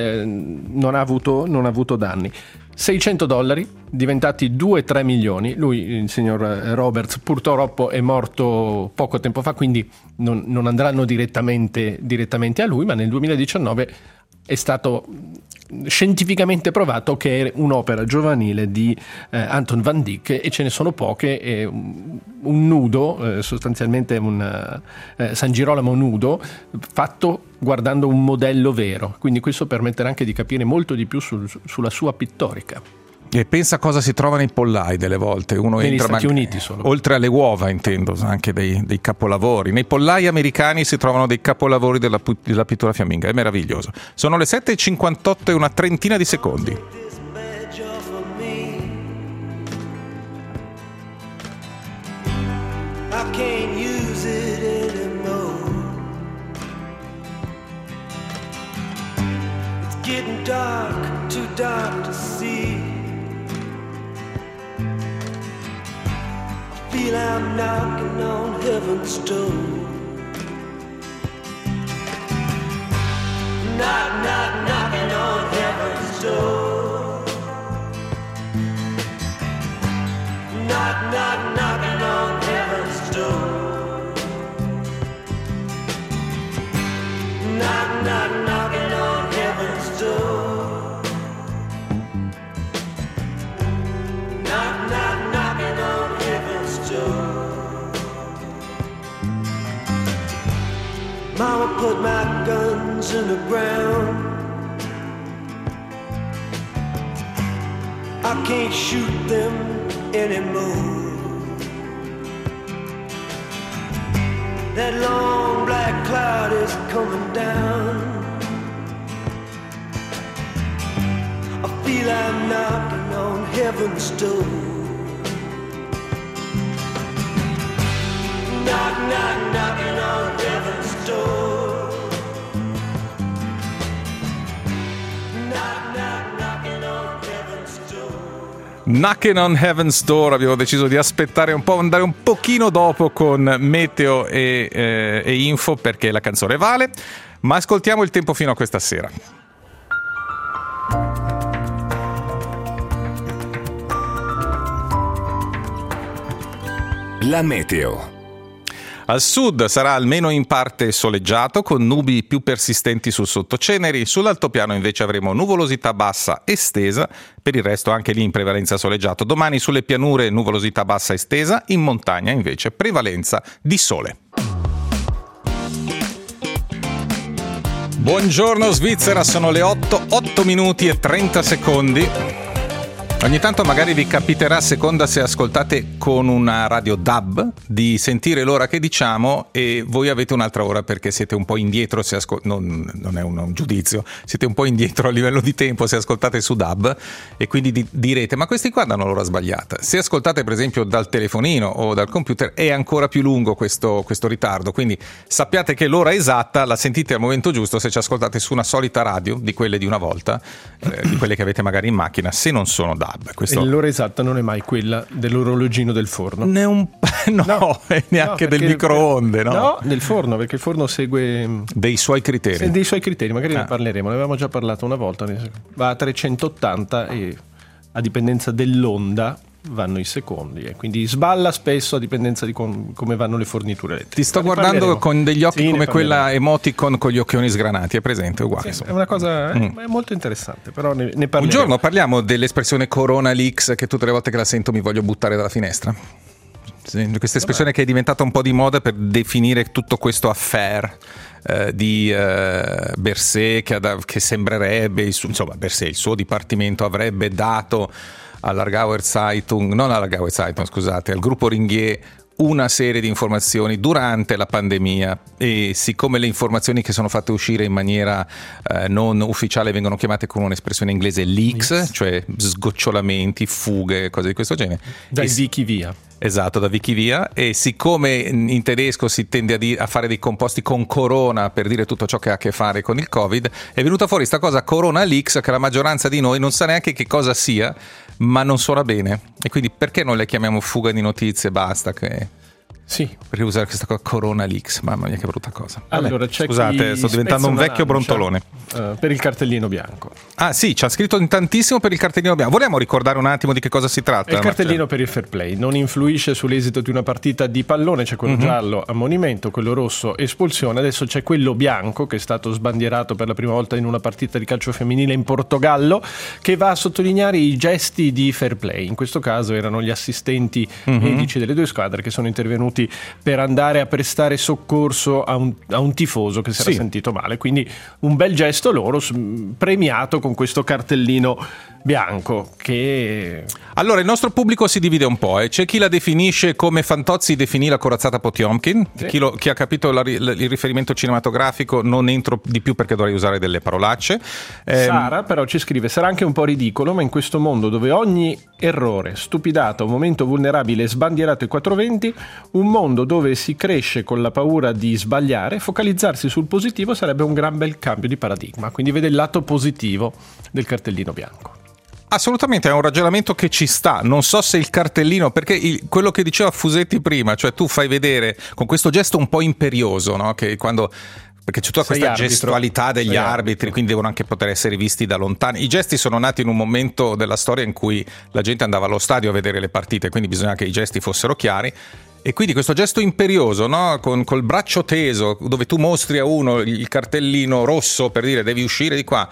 non ha avuto danni. $600 diventati 2-3 milioni. Lui, il signor Roberts, purtroppo è morto poco tempo fa, quindi non andranno direttamente a lui, ma nel 2019 è stato scientificamente provato che è un'opera giovanile di Anton Van Dyck e ce ne sono poche. È un nudo, sostanzialmente un San Girolamo nudo, fatto guardando un modello vero, quindi questo permetterà anche di capire molto di più sulla sua pittorica. E pensa cosa si trova nei pollai delle volte. Uno negli entra Stati Uniti solo. Oltre alle uova, intendo, anche dei capolavori. Nei pollai americani si trovano dei capolavori della pittura fiamminga, è meraviglioso. Sono le 7:58 e una trentina di secondi. I can't use it anymore. It's getting dark, too dark to see. I feel I'm knocking on heaven's door. Knock, knock, knocking on heaven's door. Knock, knock, knocking on heaven's door. Knock, knock, knocking on heaven's door. Knock, knock, knocking on heaven's door. Mama put my guns in the ground. I can't shoot them anymore. That long black cloud is coming down. I feel I'm knocking on heaven's door. Knock, knock, knocking on heaven's door. Knock, knock, knocking on heaven's door. Knocking on Heaven's Door. Abbiamo deciso di aspettare un po', andare un pochino dopo con meteo e info, perché la canzone vale, ma ascoltiamo il tempo fino a questa sera. La meteo. Al sud sarà almeno in parte soleggiato, con nubi più persistenti sul sottoceneri. Sull'altopiano invece avremo nuvolosità bassa estesa, per il resto anche lì in prevalenza soleggiato. Domani sulle pianure nuvolosità bassa estesa, in montagna invece prevalenza di sole. Buongiorno Svizzera, sono le 8 minuti e 30 secondi. Ogni tanto magari vi capiterà, a seconda se ascoltate con una radio DAB, di sentire l'ora che diciamo e voi avete un'altra ora perché siete un po' indietro, se non è un giudizio, siete un po' indietro a livello di tempo se ascoltate su DAB e quindi direte ma questi qua danno l'ora sbagliata. Se ascoltate per esempio dal telefonino o dal computer è ancora più lungo questo ritardo, quindi sappiate che l'ora esatta la sentite al momento giusto se ci ascoltate su una solita radio, di quelle di una volta, di quelle che avete magari in macchina, se non sono DAB. E l'ora esatta non è mai quella dell'orologino del forno. No, neanche del microonde, no? No, del forno, perché il forno segue dei suoi criteri. Dei suoi criteri, magari ne parleremo, ne avevamo già parlato una volta. Va a 380 e a dipendenza dell'onda vanno i secondi e quindi sballa spesso a dipendenza di come vanno le forniture elettriche. Ti sto guardando con degli occhi come quella emoticon con gli occhioni sgranati, è presente? Uguale. Sì, è una cosa è molto interessante, però ne parleremo. Un giorno parliamo dell'espressione Corona Leaks, che tutte le volte che la sento mi voglio buttare dalla finestra. Questa espressione che è diventata un po' di moda per definire tutto questo affair di Berset che sembrerebbe, insomma Berset, il suo dipartimento avrebbe dato all'Aargauer Zeitung, scusate, al gruppo Ringier una serie di informazioni durante la pandemia e siccome le informazioni che sono fatte uscire in maniera non ufficiale vengono chiamate con un'espressione inglese leaks, cioè sgocciolamenti, fughe, cose di questo genere. Dai vichi via. Esatto, da vichi via, e siccome in tedesco si tende a fare dei composti con corona per dire tutto ciò che ha a che fare con il Covid, è venuta fuori sta cosa Corona Leaks che la maggioranza di noi non sa neanche che cosa sia, ma non suona bene, e quindi perché non le chiamiamo fuga di notizie, basta che... Sì. Perché usare questa cosa Corona Leaks, mamma mia che brutta cosa. Allora, c'è scusate, sto diventando un vecchio brontolone. Per il cartellino bianco. Ah sì, ci ha scritto in tantissimo per il cartellino bianco. Vogliamo ricordare un attimo di che cosa si tratta? Il cartellino per il fair play non influisce sull'esito di una partita di pallone. C'è quello giallo, ammonimento, quello rosso, espulsione. Adesso c'è quello bianco che è stato sbandierato per la prima volta in una partita di calcio femminile in Portogallo, che va a sottolineare i gesti di fair play. In questo caso erano gli assistenti medici delle due squadre che sono intervenuti per andare a prestare soccorso a un tifoso che si era sentito male, quindi un bel gesto loro, premiato con questo cartellino bianco. Che allora il nostro pubblico si divide un po', c'è chi la definisce come Fantozzi definì la corazzata Potiomkin, chi ha capito il riferimento cinematografico. Non entro di più perché dovrei usare delle parolacce. Sara però ci scrive: sarà anche un po' ridicolo, ma in questo mondo dove ogni errore, stupidata, un momento vulnerabile è sbandierato ai 420, un mondo dove si cresce con la paura di sbagliare, focalizzarsi sul positivo sarebbe un gran bel cambio di paradigma. Quindi vede il lato positivo del cartellino bianco. Assolutamente, è un ragionamento che ci sta. Non so se il cartellino, perché quello che diceva Fusetti prima, cioè tu fai vedere con questo gesto un po' imperioso, no? Che quando... perché c'è tutta questa gestualità degli arbitri, quindi devono anche poter essere visti da lontano. I gesti sono nati in un momento della storia in cui la gente andava allo stadio a vedere le partite, quindi bisogna che i gesti fossero chiari. E quindi questo gesto imperioso, no? Col braccio teso, dove tu mostri a uno il cartellino rosso per dire devi uscire di qua,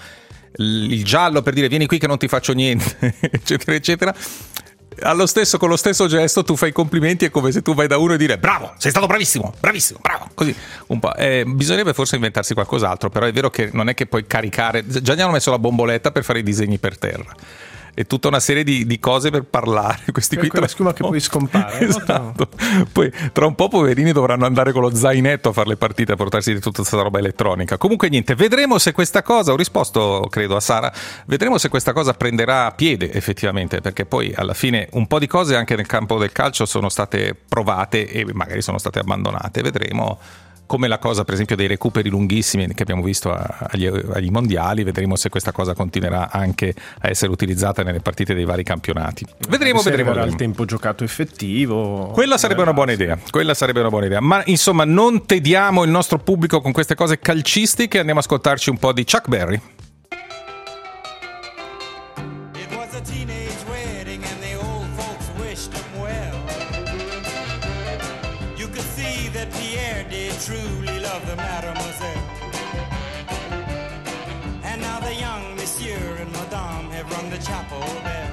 il giallo per dire vieni qui che non ti faccio niente, eccetera eccetera. Con lo stesso gesto tu fai complimenti, è come se tu vai da uno e dire bravo, sei stato bravissimo, bravissimo, bravo, così un po'. Bisognerebbe forse inventarsi qualcos'altro, però è vero che non è che puoi caricare, già gli hanno messo la bomboletta per fare i disegni per terra. È tutta una serie di cose per parlare. Questi qui la schiuma che poi scompare. Esatto. Poi tra un po' poverini dovranno andare con lo zainetto a fare le partite, a portarsi di tutta questa roba elettronica. Comunque niente, vedremo se questa cosa, ho risposto credo a Sara, vedremo se questa cosa prenderà piede effettivamente, perché poi alla fine un po' di cose anche nel campo del calcio sono state provate e magari sono state abbandonate. Vedremo come la cosa per esempio dei recuperi lunghissimi che abbiamo visto agli mondiali. Vedremo se questa cosa continuerà anche a essere utilizzata nelle partite dei vari campionati. Vedremo. Il tempo giocato effettivo. Quella sarebbe una buona idea. Ma insomma, non tediamo il nostro pubblico con queste cose calcistiche, andiamo a ascoltarci un po' di Chuck Berry. Truly love the mademoiselle. And now the young monsieur and madame have rung the chapel bell.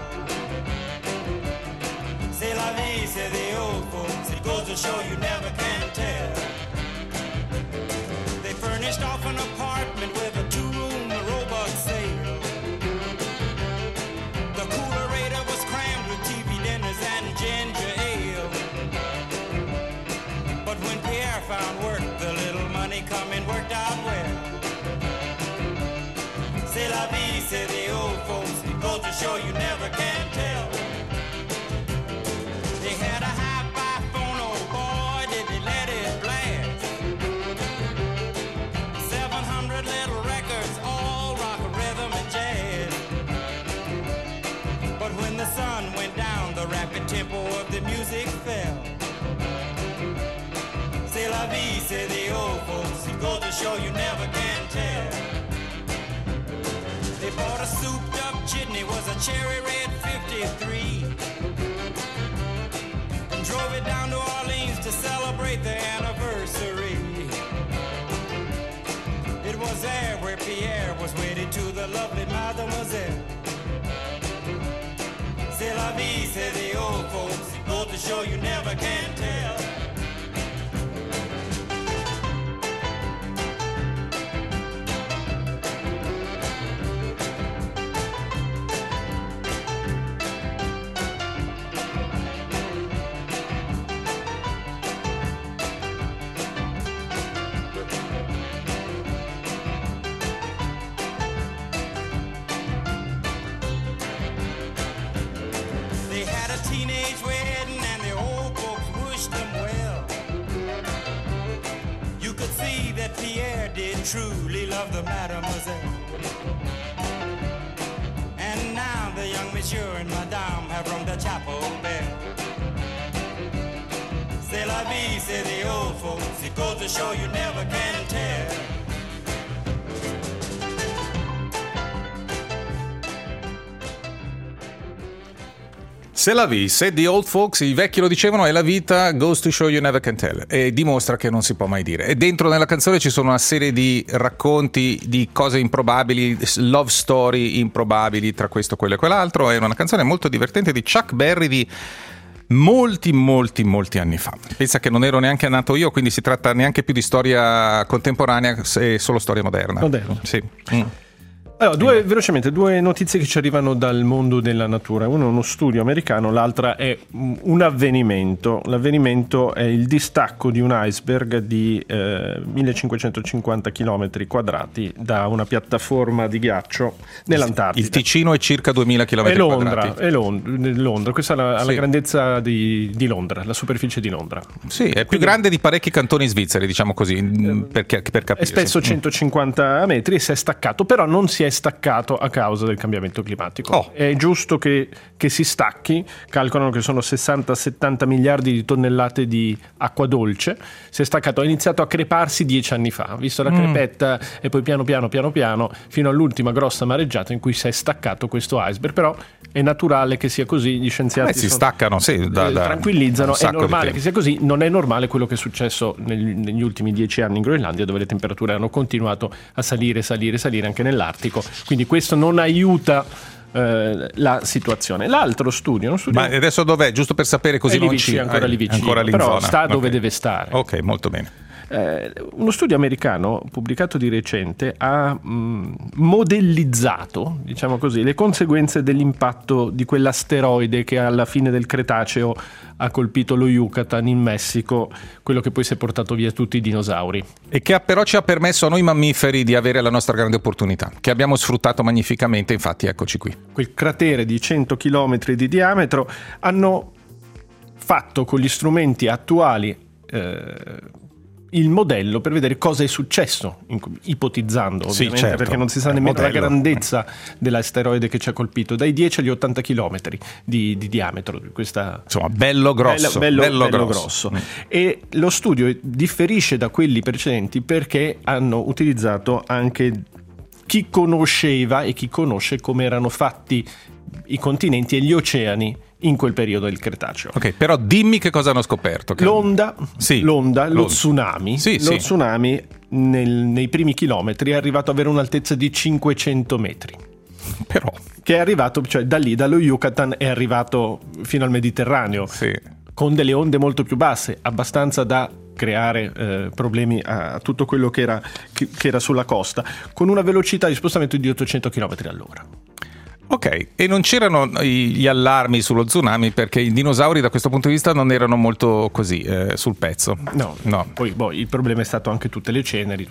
C'est la vie, say the old folks, it goes to show you never can tell. They furnished off an apartment with a 2-room robot sale. The coolerator was crammed with TV dinners and ginger ale. But when Pierre found work, the little money coming worked out well. C'est la vie, say the old folks, it goes to show you never can tell. They had a hi-fi phone, oh boy, did they let it blast. 700 little records, all rock, rhythm, and jazz. But when the sun went down, the rapid tempo of the music fell. C'est la vie, say the old folks, it goes to show you never can tell. They bought a souped up jitney, was a cherry red 53, and drove it down to Orleans to celebrate the anniversary. It was there where Pierre was wedded to the lovely mademoiselle. C'est la vie, say the old folks, it goes to show you never can tell. Teenage wedding and the old folks wished them well. You could see that Pierre did truly love the mademoiselle. And now the young monsieur and madame have rung the chapel bell. C'est la vie, say the old folks, it goes to show you never can tell. C'est la vie, said the old folks, i vecchi lo dicevano, e la vita goes to show you never can tell, e dimostra che non si può mai dire. E dentro nella canzone ci sono una serie di racconti di cose improbabili, love story improbabili tra questo, quello e quell'altro. È una canzone molto divertente di Chuck Berry di molti anni fa. Pensa che non ero neanche nato io, quindi si tratta neanche più di storia contemporanea, è solo storia moderna. Sì. Allora, velocemente, due notizie che ci arrivano dal mondo della natura. Uno è uno studio americano, l'altra è un avvenimento. L'avvenimento è il distacco di un iceberg di 1550 km quadrati da una piattaforma di ghiaccio nell'Antartide. Il Ticino è circa 2000 km quadrati. È Londra. Questa è la grandezza di Londra, la superficie di Londra. Sì, è più grande di parecchi cantoni svizzeri, diciamo così, per capirsi. È spesso 150 metri e si è staccato, però non si è staccato a causa del cambiamento climatico. È giusto che si stacchi. Calcolano che sono 60-70 miliardi di tonnellate di acqua dolce. Si è staccato, ha iniziato a creparsi 10 anni fa, visto la crepetta, e poi piano piano fino all'ultima grossa mareggiata in cui si è staccato questo iceberg. Però è naturale che sia così, gli scienziati si staccano, tranquillizzano, è normale che sia così. Non è normale quello che è successo negli ultimi 10 anni in Groenlandia, dove le temperature hanno continuato a salire anche nell'Artico. Quindi questo non aiuta la situazione. L'altro studio, ma adesso dov'è? Giusto per sapere, così non ci ancora lì vicino, ancora però sta dove deve stare. Ok, molto bene. Uno studio americano pubblicato di recente ha modellizzato, diciamo così, le conseguenze dell'impatto di quell'asteroide che alla fine del Cretaceo ha colpito lo Yucatan in Messico, quello che poi si è portato via tutti i dinosauri. E che però ci ha permesso a noi mammiferi di avere la nostra grande opportunità, che abbiamo sfruttato magnificamente, infatti eccoci qui. Quel cratere di 100 km di diametro hanno fatto con gli strumenti attuali il modello per vedere cosa è successo, ipotizzando ovviamente, certo, perché non si sa nemmeno la modello. grandezza dell'asteroide che ci ha colpito, dai 10 agli 80 km di diametro. Insomma, bello grosso. Bello grosso. E lo studio differisce da quelli precedenti perché hanno utilizzato anche chi conosceva e chi conosce come erano fatti i continenti e gli oceani in quel periodo del Cretaceo. Ok, però dimmi che cosa hanno scoperto. L'onda, lo tsunami. Lo tsunami nei primi chilometri è arrivato ad avere un'altezza di 500 metri. Però che è arrivato, cioè da lì, dallo Yucatan è arrivato fino al Mediterraneo, con delle onde molto più basse, abbastanza da creare problemi a tutto quello che era sulla costa, con una velocità di spostamento di 800 km all'ora. Ok, e non c'erano gli allarmi sullo tsunami perché i dinosauri da questo punto di vista non erano molto così sul pezzo. No. Poi il problema è stato anche tutte le ceneri,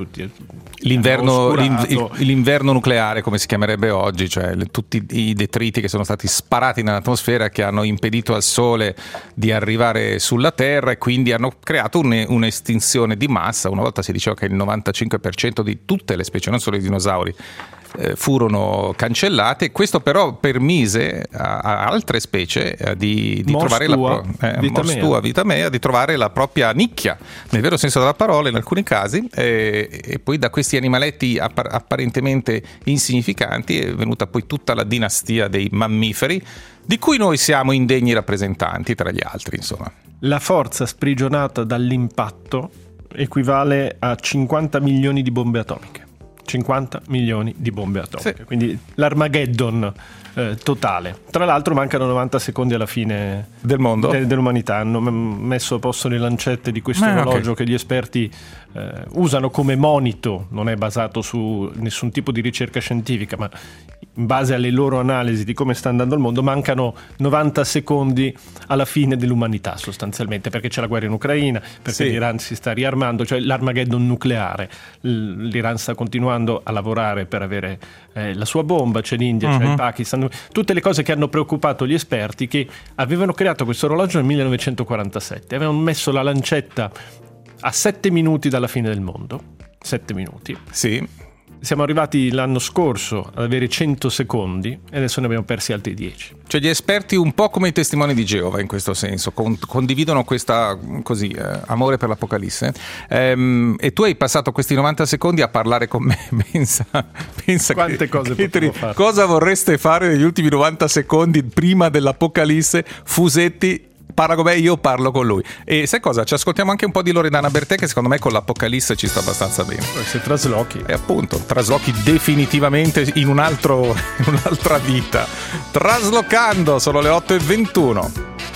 l'inverno nucleare, come si chiamerebbe oggi, cioè tutti i detriti che sono stati sparati nell'atmosfera, che hanno impedito al Sole di arrivare sulla Terra e quindi hanno creato un'estinzione di massa. Una volta si diceva che il 95% di tutte le specie, non solo i dinosauri, furono cancellate. Questo però permise a altre specie di trovare Vitamea di trovare la propria nicchia, nel vero senso della parola in alcuni casi, e poi da questi animaletti apparentemente insignificanti è venuta poi tutta la dinastia dei mammiferi, di cui noi siamo indegni rappresentanti tra gli altri, insomma. La forza sprigionata dall'impatto equivale a 50 milioni di bombe atomiche. 50 milioni di bombe atomiche, quindi l'Armageddon totale. Tra l'altro mancano 90 secondi alla fine del mondo dell'umanità. Hanno messo a posto le lancette di questo orologio che gli esperti usano come monito, non è basato su nessun tipo di ricerca scientifica, ma in base alle loro analisi di come sta andando il mondo. Mancano 90 secondi alla fine dell'umanità sostanzialmente, perché c'è la guerra in Ucraina, perché l'Iran si sta riarmando, cioè l'Armageddon nucleare. L'Iran sta continuando a lavorare per avere la sua bomba, c'è l'India, c'è il Pakistan, tutte le cose che hanno preoccupato gli esperti, che avevano creato questo orologio nel 1947, avevano messo la lancetta a 7 minuti dalla fine del mondo. 7 minuti. Siamo arrivati l'anno scorso ad avere 100 secondi e adesso ne abbiamo persi altri 10. Cioè gli esperti, un po' come i testimoni di Geova in questo senso, condividono questa amore per l'Apocalisse, e tu hai passato questi 90 secondi a parlare con me. Pensa quante cose potevo fare. Cosa vorreste fare negli ultimi 90 secondi prima dell'Apocalisse? Fusetti, parla con me, io parlo con lui. E sai cosa? Ci ascoltiamo anche un po' di Loredana Bertè, che secondo me con l'Apocalisse ci sta abbastanza bene. Se traslochi. E appunto, traslochi definitivamente in un'altra vita. Traslocando, sono le 8:21.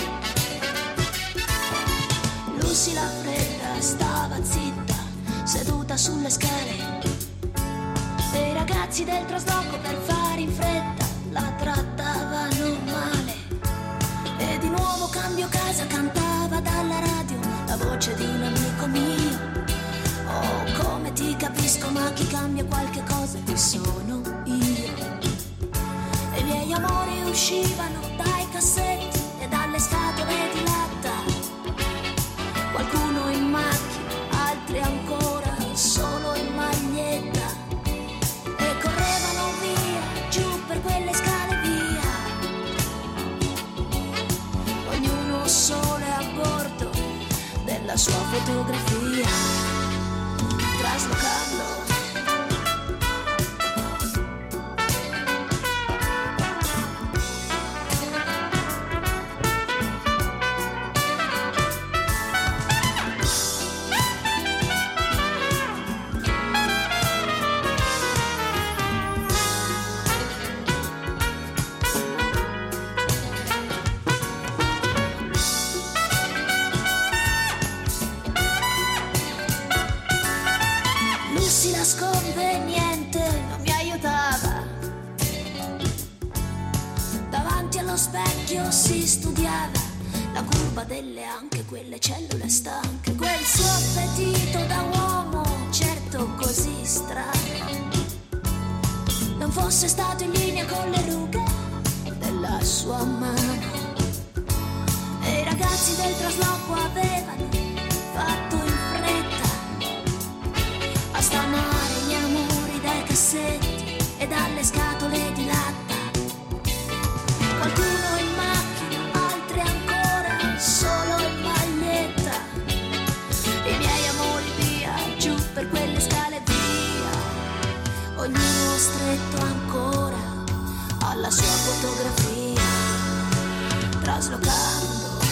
Lucy la fredda stava zitta, seduta sulle scale. E i ragazzi del trasloco, per fare in fretta, la trattavano male. E di nuovo cambio casa, cantava dalla radio la voce di un amico mio. Oh, come ti capisco, ma chi cambia qualche cosa chi sono io. E i miei amori uscivano dai cassetti e dalle scatole di latta. Qualcuno in macchina, altri ancora solo in maglietta. E correvano via, giù per quelle scale, via. Ognuno solo a bordo della sua fotografia. Traslocando. Lucy la sconveniente non mi aiutava. Davanti allo specchio si studiava la curva delle anche quelle cellule stanche, quel suo appetito da uomo, certo così strano, non fosse stato in linea con le rughe della sua mano. E i ragazzi del trasloco avevano fatto in fretta cassetti e dalle scatole di latta. Qualcuno in macchina, altri ancora solo in maglietta. I miei amori via, giù per quelle scale via. Ognuno stretto ancora alla sua fotografia, traslocando.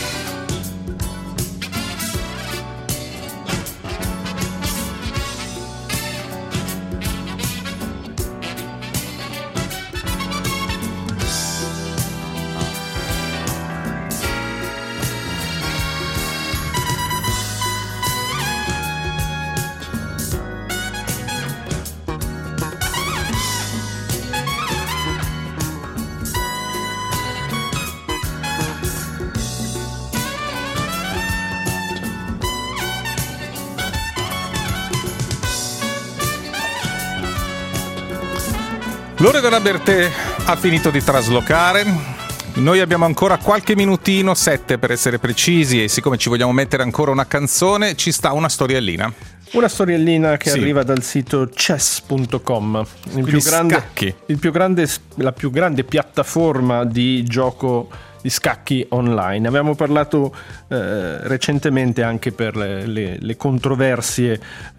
Loredana Bertè ha finito di traslocare. Noi abbiamo ancora qualche minutino, 7 per essere precisi, e siccome ci vogliamo mettere ancora una canzone, ci sta una storiellina. Una storiellina che Sì. arriva dal sito chess.com, Scacchi. la più grande piattaforma di gioco di scacchi online. Abbiamo parlato recentemente anche per le controversie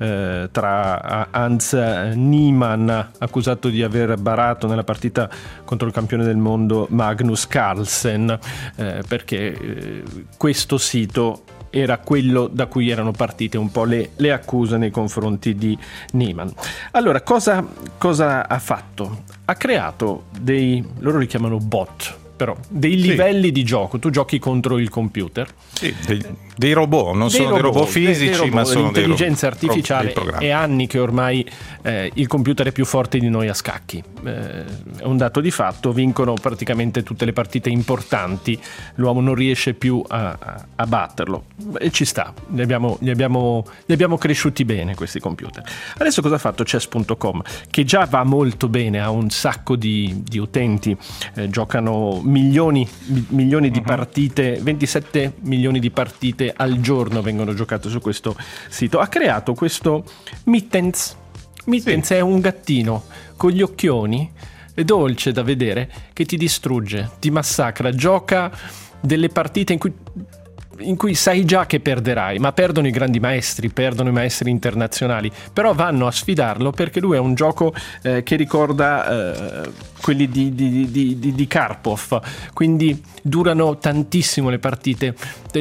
tra Hans Niemann, accusato di aver barato nella partita contro il campione del mondo Magnus Carlsen, perché questo sito era quello da cui erano partite un po' le accuse nei confronti di Niemann. Allora, cosa ha fatto? Ha creato loro li chiamano bot, però dei livelli di gioco. Tu giochi contro il computer. Sì, dei robot, non sono dei robot fisici, dei robot, ma sono l'intelligenza dei artificiale. È anni che ormai il computer è più forte di noi a scacchi. È un dato di fatto, vincono praticamente tutte le partite importanti, l'uomo non riesce più a batterlo, e ci sta, li abbiamo cresciuti bene questi computer. Adesso cosa ha fatto chess.com, che già va molto bene, ha un sacco di utenti, giocano milioni di partite, 27 milioni di partite al giorno vengono giocate su questo sito. Ha creato questo Mittens. Mittens è un gattino con gli occhioni, è dolce da vedere, che ti distrugge, ti massacra, gioca delle partite in cui sai già che perderai, ma perdono i grandi maestri, perdono i maestri internazionali, però vanno a sfidarlo perché lui è un gioco che ricorda quelli di Karpov, quindi durano tantissimo le partite.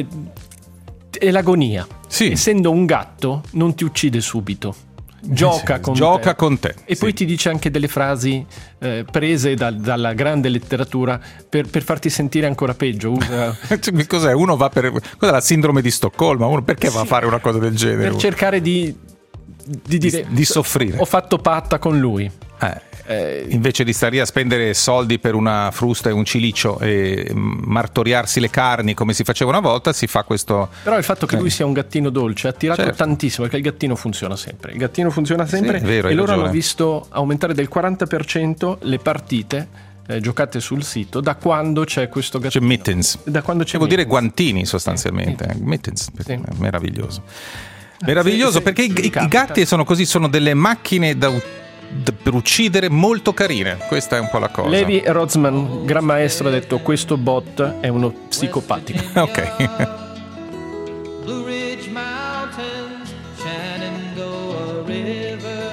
È l'agonia. Sì. Essendo un gatto non ti uccide subito, gioca con te. E poi ti dice anche delle frasi prese dalla grande letteratura per farti sentire ancora peggio. Cos'è? Cos'è la sindrome di Stoccolma? Uno perché va a fare una cosa del genere? Per cercare di dire di soffrire. Ho fatto patta con lui. Invece di stare a spendere soldi per una frusta e un cilicio e martoriarsi le carni come si faceva una volta, si fa questo. Però il fatto che lui sia un gattino dolce ha attirato tantissimo, perché il gattino funziona sempre. Sì, è vero, e loro hanno visto aumentare del 40% le partite giocate sul sito da quando c'è questo gattino. C'è Mittens. Da quando c'è vuol dire guantini sostanzialmente. Sì. Mittens, sì. Meraviglioso. Meraviglioso, perché i gatti sono così, sono delle macchine per uccidere molto carine. Questa è un po' la cosa. Levi Rozman, gran maestro, ha detto: questo bot è uno psicopatico. Ok. Blue Ridge Mountains, Shenandoah River.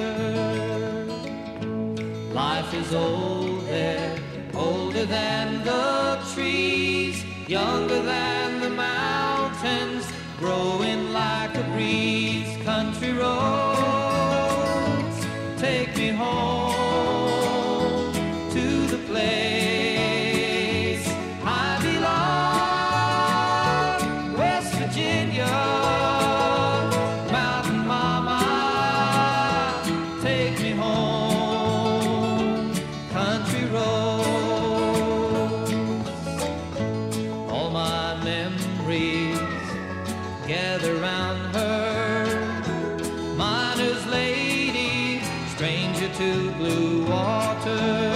Life is old there, older than the trees, younger than the mountains, growing like a breeze. Country roads, take me home to the place I belong, West Virginia, Mountain Mama, take me home, country roads. All my memories gather round her, miner's lady, stranger to blue water,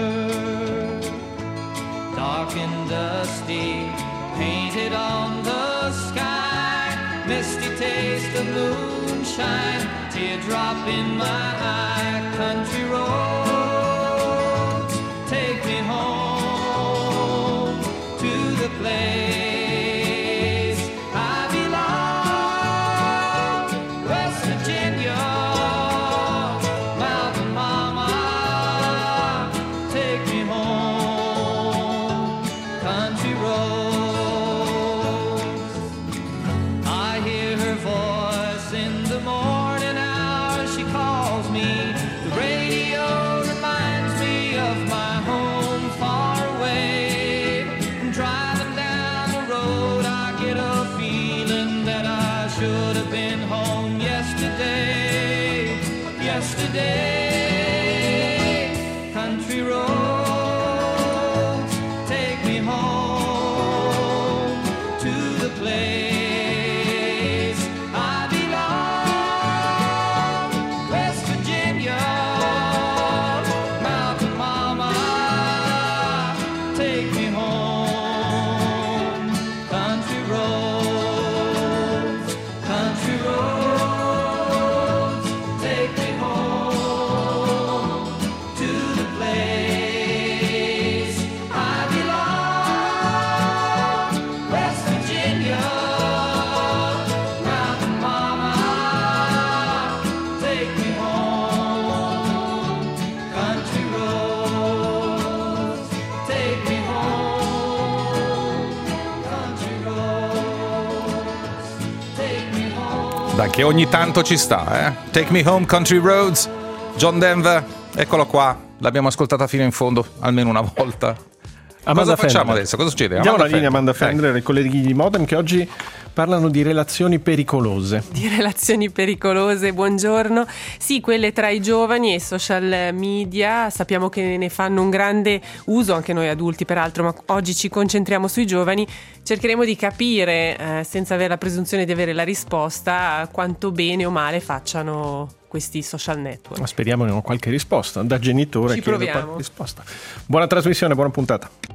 dark and dusty, painted on the sky, misty taste of moonshine, teardrop in my eye, country roads, take me home to the place I belong, West Virginia, Mountain Mama, take me home, country roads. I hear her voice in the morning hours, she calls me. The radio reminds me of my home far away. And driving down the road, I get a feeling that I should have been home yesterday. Yesterday, country roads, take me home to the place I belong, West Virginia, Mountain Mama, take me home, country roads, take me home to the place I belong, West Virginia, Mountain Mama, take me home, country roads, take me home, country roads, take me home. Dai, che ogni tanto ci sta, eh? Take Me Home, Country Roads, John Denver, eccolo qua, l'abbiamo ascoltata fino in fondo, almeno una volta. Amanda Cosa facciamo Fender. adesso? Cosa succede? Diamo la Amanda linea a Amanda Fender. Fender e i colleghi di Modem che oggi parlano di relazioni pericolose. Di relazioni pericolose, buongiorno. Sì, quelle tra i giovani e i social media, sappiamo che ne fanno un grande uso, anche noi adulti peraltro, ma oggi ci concentriamo sui giovani. Cercheremo di capire, senza avere la presunzione di avere la risposta, quanto bene o male facciano questi social network. Ma speriamo che ho qualche risposta. Da genitore Ci chiedo proviamo. qualche risposta. Buona trasmissione, buona puntata.